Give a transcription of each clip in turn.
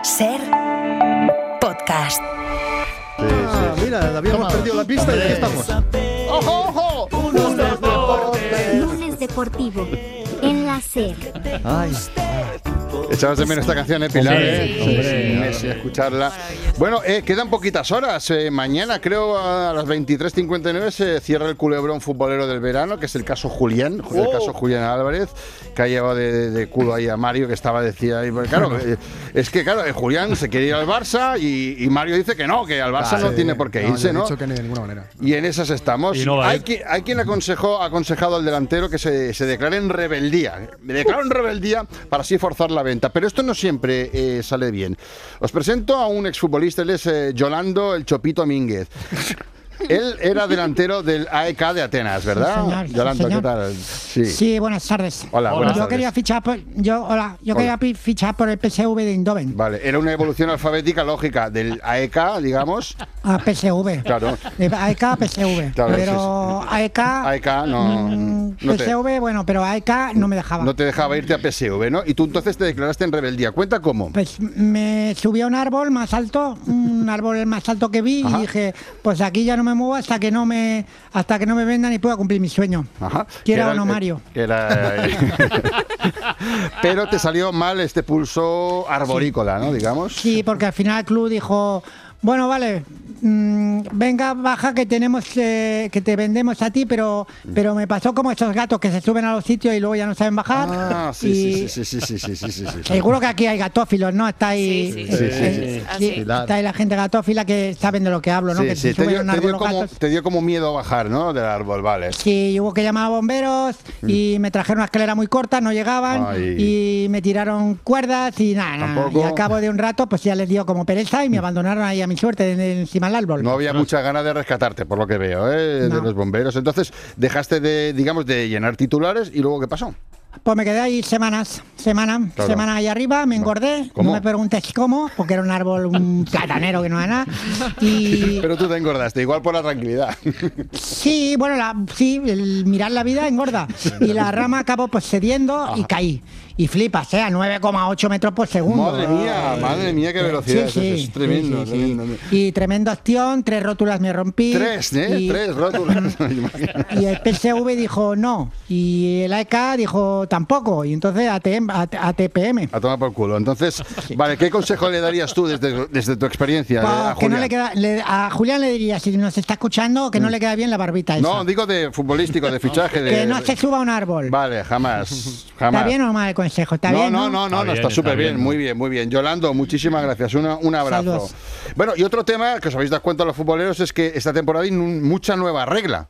Ser podcast. Mira, habíamos perdido la pista y aquí estamos. ¡Ojo, ojo! Lunes deportivo en la Ser. Ay. Echabas de menos esta canción, Pilar, Sí. Messi, escucharla. Bueno, quedan poquitas horas. Mañana, creo, a las 23:59 se cierra el culebrón futbolero del verano, que es el caso Julián, el caso Julián Álvarez, que ha llevado de culo ahí a Mario, que decía, y, claro, es que claro, Julián se quiere ir al Barça y Mario dice que no, que al Barça no tiene por qué irse, ¿no? No, he dicho que de ninguna manera. Y en esas estamos. Y no va, hay quien ha aconsejado al delantero que se declare en rebeldía. Me declaro en rebeldía para así forzar la venta. Pero esto no siempre sale bien. Os presento a un exfutbolista, él es Yolando el Chopito Mínguez. Él era delantero del AEK de Atenas, ¿verdad? Sí, señor, Yolando, sí, señor. ¿qué tal? Sí. Sí, buenas tardes. Hola, buenas Yo tardes. quería fichar por, quería fichar por el PSV de Eindhoven. Vale, era una evolución alfabética lógica del AEK, digamos. A PSV. Claro. De AEK a PSV. Claro, Pero AEK. AEK no te- PSV, bueno, pero AEK no me dejaba. No te dejaba irte a PSV, ¿no? Y tú entonces te declaraste en rebeldía. Cuenta cómo. Pues me subí a un árbol más alto, que vi, Ajá. y dije, pues aquí ya no me muevo hasta que no me vendan y pueda cumplir mi sueño. Ajá. Quiera Que o no, Mario. Pero te salió mal este pulso arborícola, ¿no? Digamos. Sí, porque al final el club dijo, bueno, vale, venga, baja que tenemos que te vendemos a ti, pero me pasó como esos gatos que se suben a los sitios y luego ya no saben bajar. Ah, y sí. seguro que aquí hay gatófilos, ¿no? Está ahí, Sí. está ahí la gente gatófila que saben de lo que hablo, ¿no? Que se Te suben a un árbol los como, gatos. te dio como miedo bajar, ¿no? Del árbol, vale. Sí, hubo que llamar a bomberos y me trajeron una escalera muy corta, no llegaban. Ay. Y me tiraron cuerdas y nada. Tampoco. Y al cabo de un rato pues ya les dio como pereza y me abandonaron ahí a mi suerte encima del árbol. No había mucha ganas de rescatarte, por lo que veo, de No. los bomberos. Entonces, dejaste de llenar titulares y luego, ¿qué pasó? Pues me quedé ahí semana ahí arriba, me engordé, ¿Cómo? no me preguntes cómo, porque era un árbol, un platanero que no era nada. Y Pero tú te engordaste, igual por la tranquilidad. sí, bueno, el mirar la vida engorda. Y la rama acabó pues cediendo y caí. Y flipas, a 9,8 metros por segundo. Madre mía, qué velocidad. Sí, es tremendo, sí. tremendo. Y tremendo acción, 3 rótulas me rompí. Tres rótulas. Y el PSV dijo no, y el AEK dijo tampoco, y entonces ATPM. A tomar por culo. Entonces, vale, ¿qué consejo le darías tú desde tu experiencia a Que no Julián? le queda, a Julián le diría, si nos está escuchando, que no le queda bien la barbita esa. No, digo de futbolístico, de fichaje. Que no se suba a un árbol. Vale, jamás. ¿Está bien o mal el consejo? ¿Está bien? No, Está bien, está súper está bien, bien. muy bien. Yolando, muchísimas gracias, un abrazo. Saludos. Bueno, y otro tema que os habéis dado cuenta los futboleros es que esta temporada hay mucha nueva regla.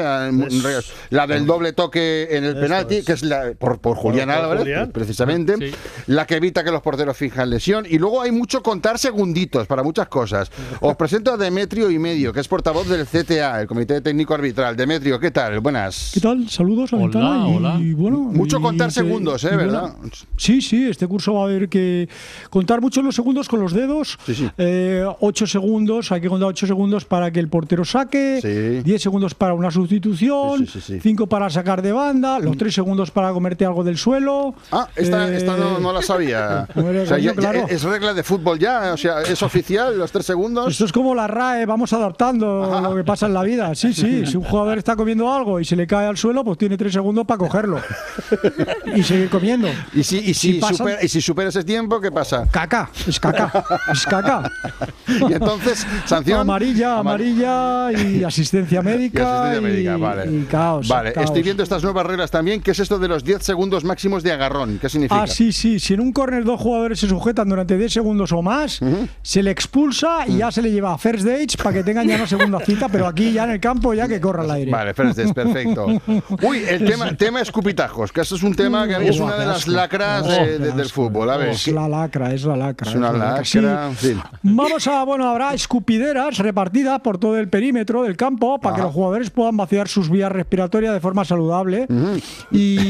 La del doble toque en el penalti, que es por Julián Álvarez, Julián. precisamente. Sí. La que evita que los porteros fijan lesión. Y luego hay mucho contar segunditos para muchas cosas. Os presento a Demetrio y Medio, que es portavoz del CTA, el Comité Técnico Arbitral. Demetrio, ¿qué tal? Buenas. ¿Qué tal? Saludos a Hola, Ventana hola. y bueno... Mucho y contar que- segundos, y bueno, ¿verdad? Sí, este curso va a haber que contar mucho los segundos con los dedos. Sí. 8 segundos, hay que contar 8 segundos para que el portero saque, Sí. 10 segundos para una sustitución, Sí. 5 para sacar de banda, los 3 segundos para comerte algo del suelo. Ah, esta no la sabía. Hombre, O sea, coño, claro. es regla de fútbol ya, o sea, es oficial los 3 segundos. Esto es como la RAE, vamos adaptando lo que pasa en la vida. Sí, si un jugador está comiendo algo y se le cae al suelo, pues tiene 3 segundos para cogerlo y seguir comiendo. Y si pasan- supera ese tiempo, ¿qué pasa? Caca, es caca, es caca. Y entonces, sanción. Amarilla y asistencia médica. Y asistencia médica, vale. y caos. Vale, caos. estoy viendo estas nuevas reglas también. ¿Qué es esto de los 10 segundos máximos de agarrón? ¿Qué significa? Ah, sí. Si en un córner 2 jugadores se sujetan durante 10 segundos o más, se le expulsa y ya se le lleva a first dates para que tengan ya una segunda cita, pero aquí ya en el campo ya que corra al aire. Vale, Fernández, perfecto. Uy, el tema escupitajos, que eso es un tema que a mí es una de las lacras del fútbol. A ver, Es la lacra. es una es la lacra. Sí. Sí. Vamos habrá escupideras repartidas por todo el perímetro del campo para que los jugadores puedan vaciar sus vías respiratorias de forma saludable. Y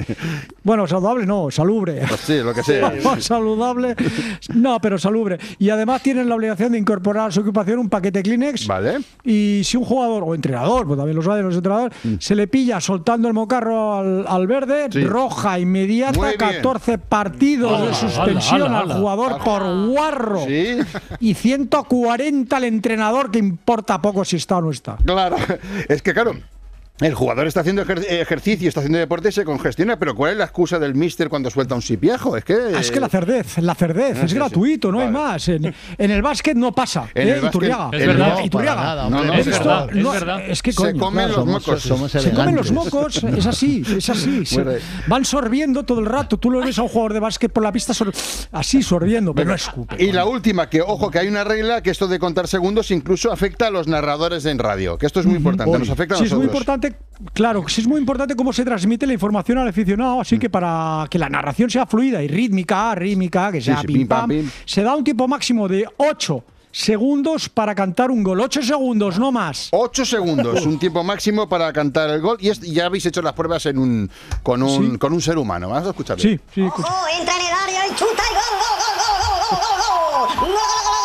Bueno, saludable no, salubre. Pues sí, lo que sea. Saludable, no, pero salubre. Y además tienen la obligación de incorporar a su equipación un paquete Kleenex. Vale. Y si un jugador o entrenador, pues también lo saben los entrenadores, se le pilla soltando el mocarro al verde, Sí. roja inmediata, Muy bien. 14 partidos de suspensión al jugador por guarro. Sí. Y 140 al entrenador, que importa poco si está o no está. Claro, es que claro. El jugador está haciendo ejercicio, está haciendo deporte y se congestiona, pero ¿cuál es la excusa del míster cuando suelta un sipiejo? Es que La cerdez es sí, gratuito, sí. no hay Vale. más. En el básquet no pasa. En el básquet- Iturriaga. Es verdad. Iturriaga. Para nada, No, hombre. no, ¿Has es visto? verdad, No, es verdad. es que se coño, comen claro. los mocos. Somos Se comen los elegantes. mocos, es así. Muy bien. Van sorbiendo todo el rato. Tú lo ves a un jugador de básquet por la pista así sorbiendo, pero no escupe. Y la última, que ojo, que hay una regla que esto de contar segundos incluso afecta a los narradores en radio, que esto es muy importante, nos afecta a Sí, es nosotros. muy importante, claro, sí es muy importante cómo se transmite la información al aficionado, así que para que la narración sea fluida y rítmica, que sea sí, pim, pim, pam, pam, pim. se da un tiempo máximo de 8 segundos para cantar un gol. 8 segundos, no más. 8 segundos, un tiempo máximo para cantar el gol. Y ya habéis hecho las pruebas con un ser humano. Vamos a escucharlo. Sí, escucha. ¡Ojo! Entra en el área y chuta y gol, gol, gol, gol, gol, gol, gol, gol, gol,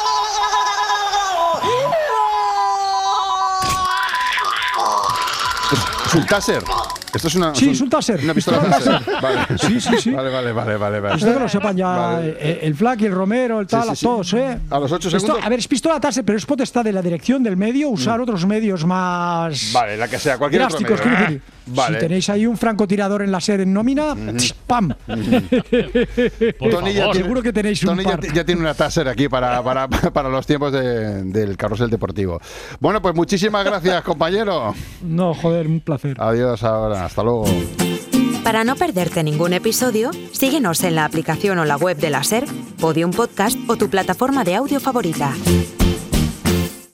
Es un taser. Esto es una. Sí, es un taser. Una pistola taser. Vale. Sí. Vale. Esto que lo sepan ya Vale. el Flaky, el Romero, el tal, sí. todos, ¿eh? A los 8 Esto, segundos. a ver, es pistola taser, pero es potestad de la dirección del medio usar otros medios más Vale, la que sea, cualquier otro drásticos. medio. Quiero decir, Vale. si tenéis ahí un francotirador en la SER en nómina, ¡pam! Por Tony ya favor. tiene- Seguro que tenéis un Tony ya, par. ya tiene una taser aquí para los tiempos del carrusel deportivo. Bueno, pues muchísimas gracias, compañero. No, joder, un placer. Adiós ahora, hasta luego. Para no perderte ningún episodio, síguenos en la aplicación o la web de la SER, Podium Podcast o tu plataforma de audio favorita.